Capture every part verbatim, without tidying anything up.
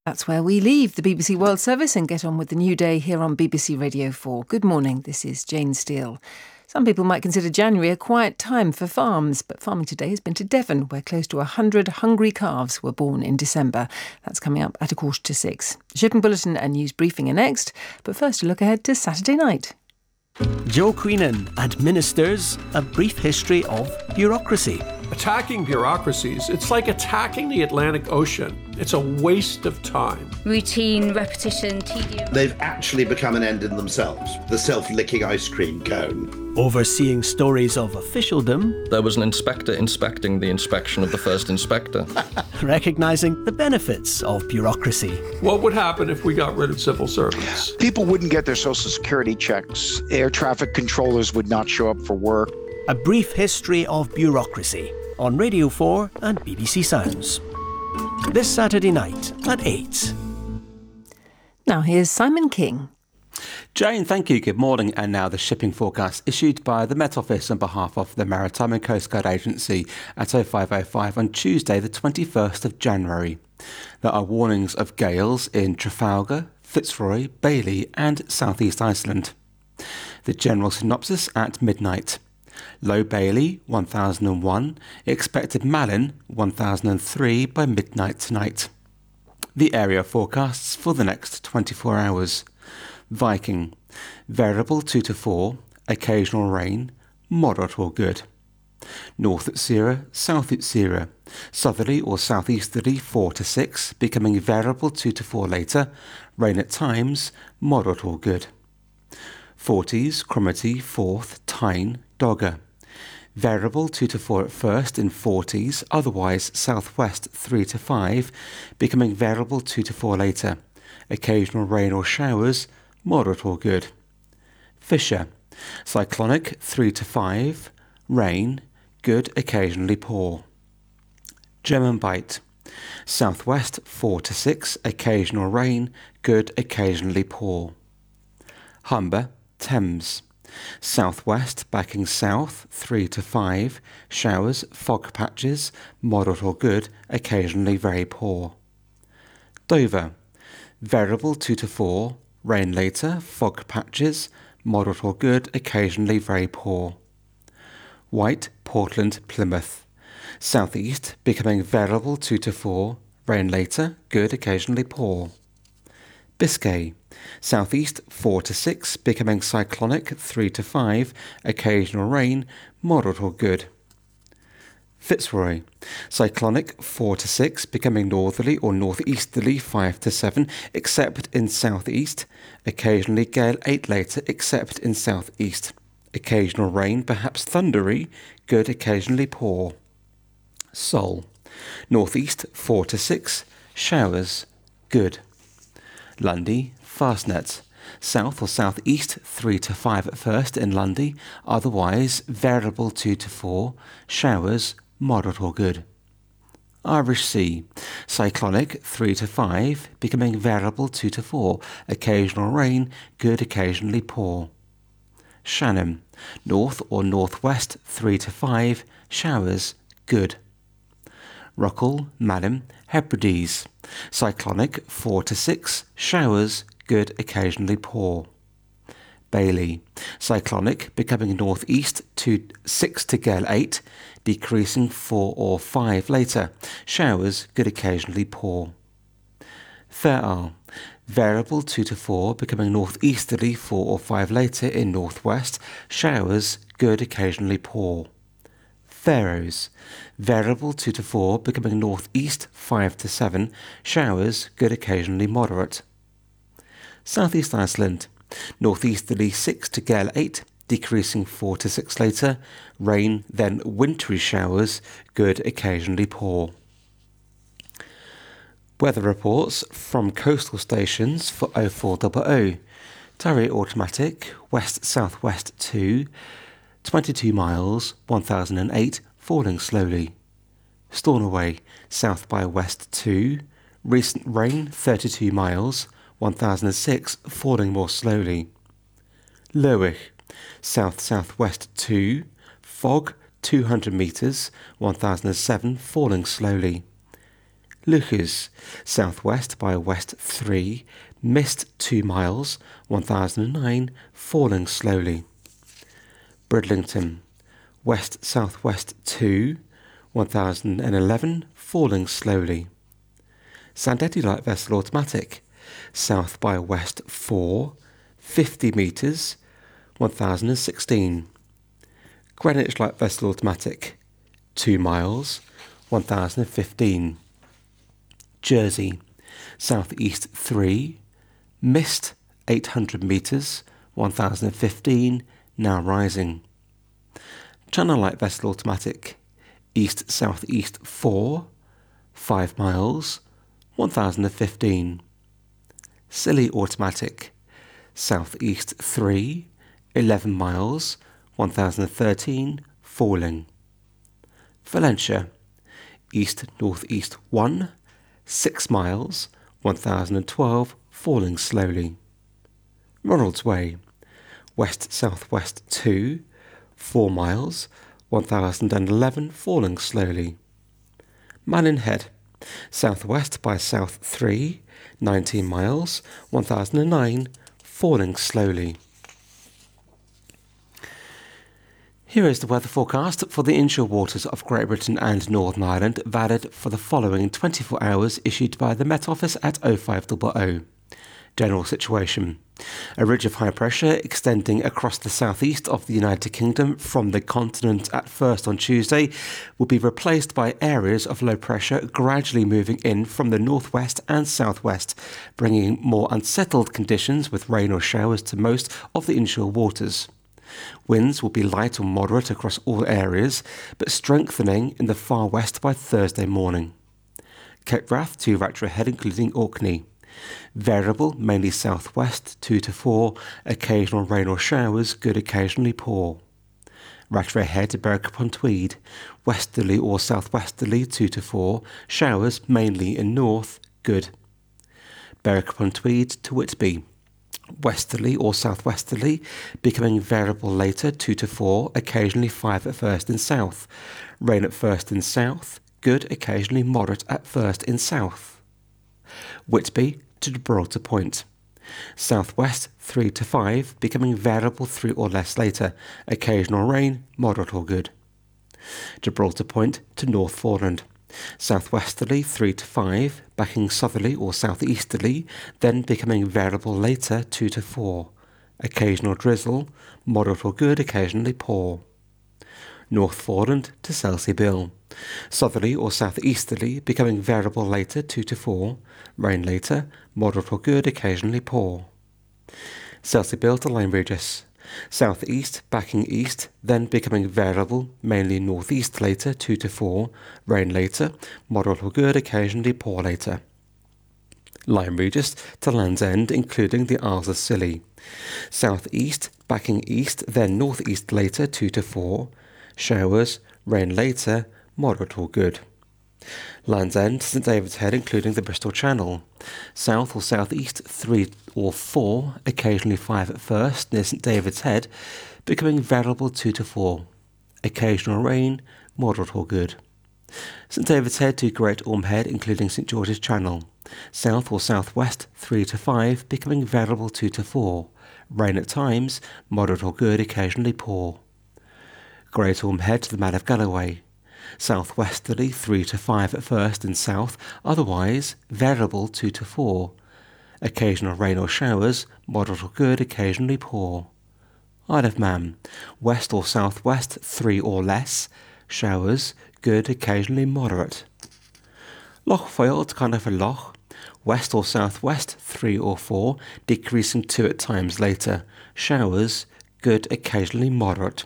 That's where we leave the B B C World Service and get on with the new day here on B B C Radio four. Good morning, this is Jane Steele. Some people might consider January a quiet time for farms, but Farming Today has been to Devon, where close to one hundred hungry calves were born in December. That's coming up at a quarter to six. Shipping Bulletin and News Briefing are next, but first a look ahead to Saturday night. Joe Queenan and Ministers, a brief history of bureaucracy. Attacking bureaucracies, it's like attacking the Atlantic Ocean. It's a waste of time. Routine, repetition, tedium. They've actually become an end in themselves. The self-licking ice cream cone. Overseeing stories of officialdom. There was an inspector inspecting the inspection of the first inspector. Recognising the benefits of bureaucracy. What would happen if we got rid of civil servants? People wouldn't get their social security checks. Air traffic controllers would not show up for work. A brief history of bureaucracy on Radio four and B B C Sounds. This Saturday night at eight. Now here's Simon King. Jane, thank you. Good morning. And now the shipping forecast issued by the Met Office on behalf of the Maritime and Coast Guard Agency at oh five oh five on Tuesday the twenty-first of January. There are warnings of gales in Trafalgar, Fitzroy, Bailey and South East Iceland. The general synopsis at midnight. Low Bailey, one thousand one, expected Malin, one thousand three by midnight tonight. The area forecasts for the next twenty-four hours. Viking, variable two to four, occasional rain, moderate or good. North Utsira, South Utsira, southerly or southeasterly four to six, becoming variable two to four later, rain at times, moderate or good. Forties, Cromarty, Forth, Tyne, Dogger. Variable two to four at first in forties, otherwise southwest three to five, becoming variable two to four later. Occasional rain or showers, moderate or good. Fisher, cyclonic three to five, rain, good, occasionally poor. German Bight, southwest four to six, occasional rain, good, occasionally poor. Humber, Thames, southwest backing south three to five, showers, fog patches, moderate or good, occasionally very poor. Dover, variable two to four, rain later, fog patches, moderate or good, occasionally very poor. White, Portland, Plymouth, southeast becoming variable two to four, rain later, good, occasionally poor. Biscay, southeast four to six, becoming cyclonic three to five, occasional rain, moderate or good. Fitzroy, cyclonic four to six, becoming northerly or northeasterly five to seven, except in southeast, occasionally gale eight later, except in southeast. Occasional rain, perhaps thundery, good, occasionally poor. Sol, northeast four to six, showers, good. Lundy, Fastnet, south or southeast three to five at first in Lundy, otherwise variable two to four, showers, moderate or good. Irish Sea, cyclonic three to five, becoming variable two to four, occasional rain, good, occasionally poor. Shannon, north or northwest three to five, showers, good. Rockall, Malin, Hebrides, cyclonic four to six, showers, good, occasionally poor. Bailey, cyclonic becoming northeast to six to gale eight, decreasing four or five later, showers, good, occasionally poor. Fair Isle, variable two to four, becoming northeasterly four or five later in northwest, showers, good, occasionally poor. Faroes, variable two to four, becoming northeast five to seven, showers, good, occasionally moderate. South East Iceland, northeasterly six to gale eight, decreasing four to six later, rain, then wintry showers, good, occasionally poor. Weather reports from coastal stations for oh four hundred. Tarry automatic, west-southwest two, twenty-two miles, one thousand eight, falling slowly. Stornoway, south by west two, recent rain, thirty-two miles, one thousand six, falling more slowly. Lerwick, south-southwest two, fog, two hundred metres, one thousand seven, falling slowly. Lucas, southwest by west three, mist two miles, one thousand nine, falling slowly. Bridlington, west-southwest two, one thousand eleven, falling slowly. Sandetti light vessel automatic, south by west four, fifty metres, one thousand sixteen. Greenwich light vessel automatic, two miles, one thousand fifteen. Jersey, southeast three, mist eight hundred metres, one thousand fifteen, now rising. Channel light vessel automatic, east-southeast four, five miles, one thousand fifteen. Scilly automatic, southeast three, eleven miles, one thousand thirteen, falling. Valentia, east-northeast one, six miles, one thousand twelve, falling slowly. Ronald's Way, west-southwest two, four miles, one thousand eleven, falling slowly. Malin Head, southwest by south three, nineteen miles, one thousand nine, falling slowly. Here is the weather forecast for the inshore waters of Great Britain and Northern Ireland, valid for the following twenty-four hours, issued by the Met Office at oh five hundred. General situation. A ridge of high pressure extending across the southeast of the United Kingdom from the continent at first on Tuesday will be replaced by areas of low pressure gradually moving in from the northwest and southwest, bringing more unsettled conditions with rain or showers to most of the inshore waters. Winds will be light or moderate across all areas, but strengthening in the far west by Thursday morning. Cape Wrath to Rattray Head, including Orkney. Variable, mainly southwest, two to four, occasional rain or showers, good occasionally poor. Rattray Head to Berwick upon Tweed, westerly or southwesterly, two to four, showers mainly in north, good. Berwick upon Tweed to Whitby, westerly or southwesterly, becoming variable later, two to four, occasionally five at first in south. Rain at first in south, good, occasionally moderate at first in south. Whitby to Gibraltar Point, southwest three to five, becoming variable three or less later, occasional rain, moderate or good. Gibraltar Point to Northforeland, southwesterly three to five, backing southerly or southeasterly, then becoming variable later two to four, occasional drizzle, moderate or good, occasionally poor. Northforeland to Selsey-Bill, southerly or southeasterly, becoming variable later two to four, rain later, moderate or good, occasionally poor. Selsey-Bill to Lyme Regis, southeast backing east, then becoming variable, mainly northeast later two to four, rain later, moderate or good, occasionally poor later. Lyme Regis to Land's End, including the Isles of Scilly, southeast backing east, then northeast later two to four, showers, rain later, moderate or good. Land's End, St David's Head, including the Bristol Channel, south or southeast three or four, occasionally five at first near St David's Head, becoming variable two to four, occasional rain, moderate or good. St David's Head to Great Orme Head, including St George's Channel, south or southwest three to five, becoming variable two to four, rain at times, moderate or good, occasionally poor. Great Orme Head to the Man of Galloway, southwesterly three to five at first in south, otherwise variable two to four. Occasional rain or showers, moderate or good, occasionally poor. Isle of Man, west or southwest three or less, showers, good, occasionally moderate. Loch Foyle to Conifer Loch, west or southwest three or four, decreasing two at times later, showers, good, occasionally moderate.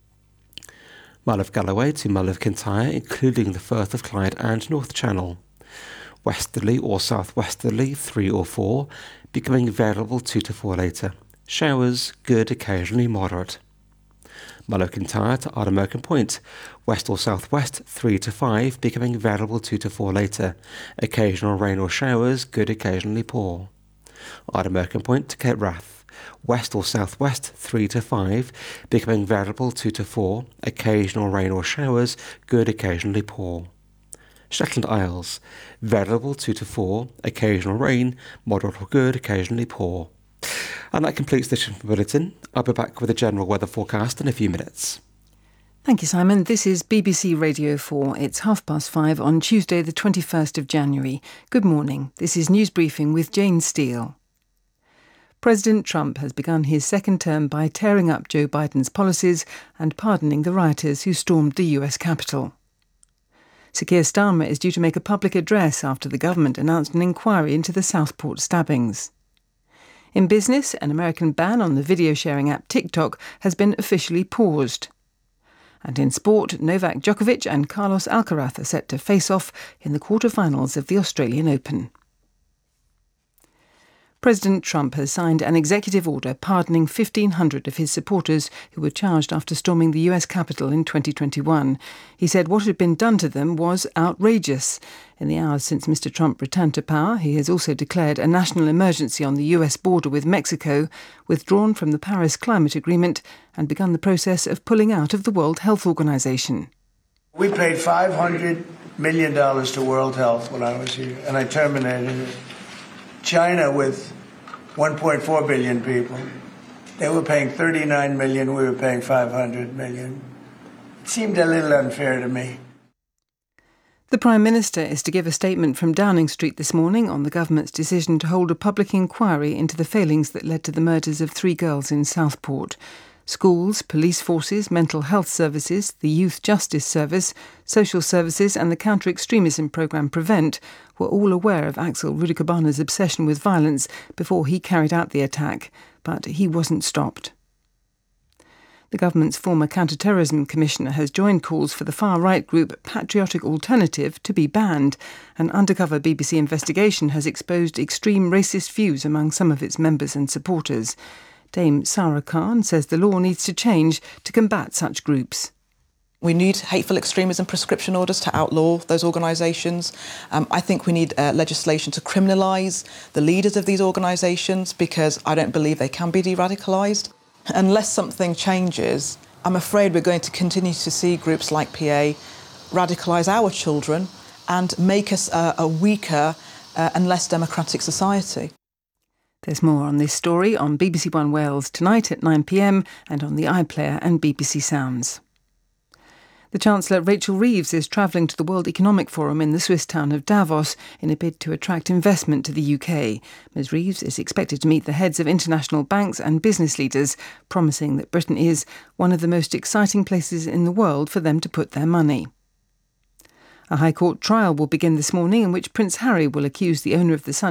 Mull of Galloway to Mull of Kintyre, including the Firth of Clyde and North Channel, westerly or southwesterly three or four, becoming variable two to four later, showers, good, occasionally moderate. Mull of Kintyre to Ardnamurchan Point, west or southwest three to five, becoming variable two to four later, occasional rain or showers, good, occasionally poor. Ardnamurchan Point to Cape Wrath, west or southwest three to five, becoming variable two to four, occasional rain or showers, good, occasionally poor. Shetland Isles, variable two to four, occasional rain, moderate or good, occasionally poor. And that completes the Shipping Bulletin. I'll be back with a general weather forecast in a few minutes. Thank you, Simon. This is B B C Radio four. It's half past five on Tuesday, the twenty-first of January. Good morning. This is News Briefing with Jane Steele. President Trump has begun his second term by tearing up Joe Biden's policies and pardoning the rioters who stormed the U S Capitol. Sir Keir Starmer is due to make a public address after the government announced an inquiry into the Southport stabbings. In business, an American ban on the video sharing app TikTok has been officially paused. And in sport, Novak Djokovic and Carlos Alcaraz are set to face off in the quarter-finals of the Australian Open. President Trump has signed an executive order pardoning fifteen hundred of his supporters who were charged after storming the U S Capitol in twenty twenty-one. He said what had been done to them was outrageous. In the hours since Mister Trump returned to power, he has also declared a national emergency on the U S border with Mexico, withdrawn from the Paris Climate Agreement, and begun the process of pulling out of the World Health Organization. We paid five hundred million dollars to World Health when I was here, and I terminated it. China, with one point four billion people, they were paying thirty-nine million, we were paying five hundred million. It seemed a little unfair to me. The Prime Minister is to give a statement from Downing Street this morning on the government's decision to hold a public inquiry into the failings that led to the murders of three girls in Southport. Schools, police forces, mental health services, the Youth Justice Service, social services and the counter-extremism programme PREVENT were all aware of Axel Rudikabana's obsession with violence before he carried out the attack, but he wasn't stopped. The government's former counter-terrorism commissioner has joined calls for the far-right group Patriotic Alternative to be banned. An undercover B B C investigation has exposed extreme racist views among some of its members and supporters. Dame Sarah Khan says the law needs to change to combat such groups. We need hateful extremism prescription orders to outlaw those organisations. Um, I think we need uh, legislation to criminalise the leaders of these organisations because I don't believe they can be de-radicalised. Unless something changes, I'm afraid we're going to continue to see groups like P A radicalise our children and make us a, a weaker uh, and less democratic society. There's more on this story on B B C One Wales tonight at nine p m and on the iPlayer and B B C Sounds. The Chancellor Rachel Reeves is travelling to the World Economic Forum in the Swiss town of Davos in a bid to attract investment to the U K. Ms Reeves is expected to meet the heads of international banks and business leaders, promising that Britain is one of the most exciting places in the world for them to put their money. A High Court trial will begin this morning in which Prince Harry will accuse the owner of the Sun